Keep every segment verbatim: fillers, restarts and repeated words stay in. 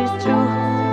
is true.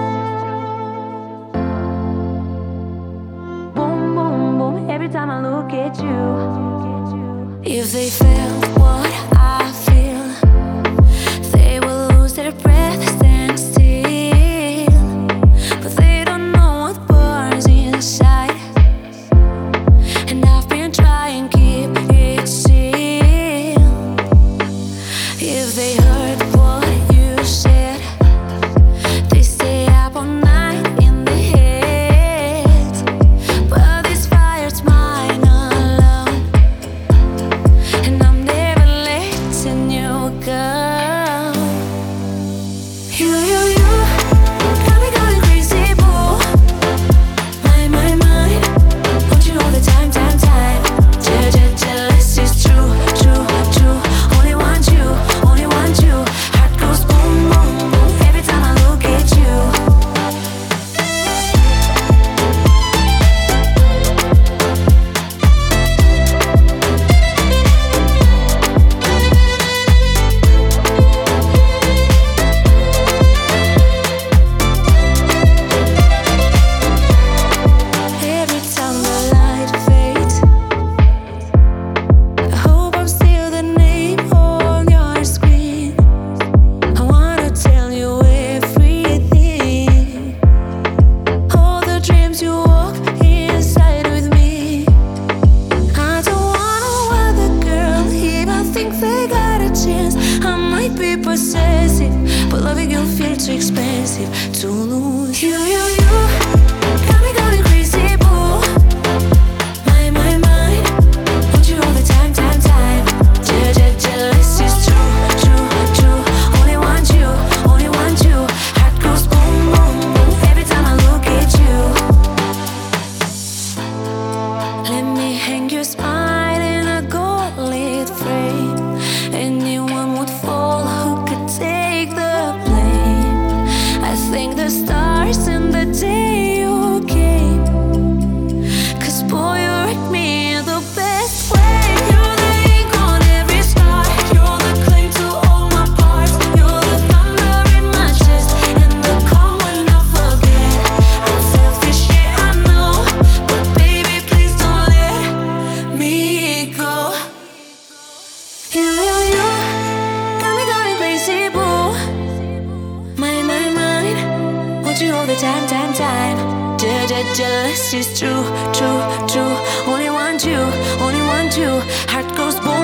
Boom, boom, boom, every time I look at you. If they felt what I feel, they will lose their breath, stand still. But they don't know what burns inside, and I've been trying to keep it still. If they heard what you said, they stay up all night in their heads. But this fire's mine alone, and I'm never letting you go. You, you, you got me going crazy, boo. My, my mind, want you all the time, time, time. Je- je- Jealous is true, true, true. Only want you, only want you. Heart goes boom, boom, boom every time I look at you. Every time the light fades, I hope I'm still the name on your screen. I wanna tell you everything, all the dreams you walk inside with me. I don't want no other girl. If I think they got a chance, I might be possessive, but loving you feels too expensive to lose. You, you, you got me going crazy, boo. My, my mind, want you all the time, time, time. Je- je- Jealous is true, true, true. Only want you, only want you. Heart goes boom, boom, boom every time I look at you. Let me hang your spine in a gold-lit frame. Anyone would fall who could take the blame. I thank the stars and the day you came, 'cause boy, you wrecked me in the best way. You're the ink on every scar. You're the claim to all my parts. You're the thunder in my chest and the calm when I forget. I'm selfish, yeah, I know, but baby, please don't let me go. You, you, you got me going crazy, boo. My, my mind, want you all the time, time, time. Je- je- Jealous is true, true, true. Only want you, only want you. Heart goes boom.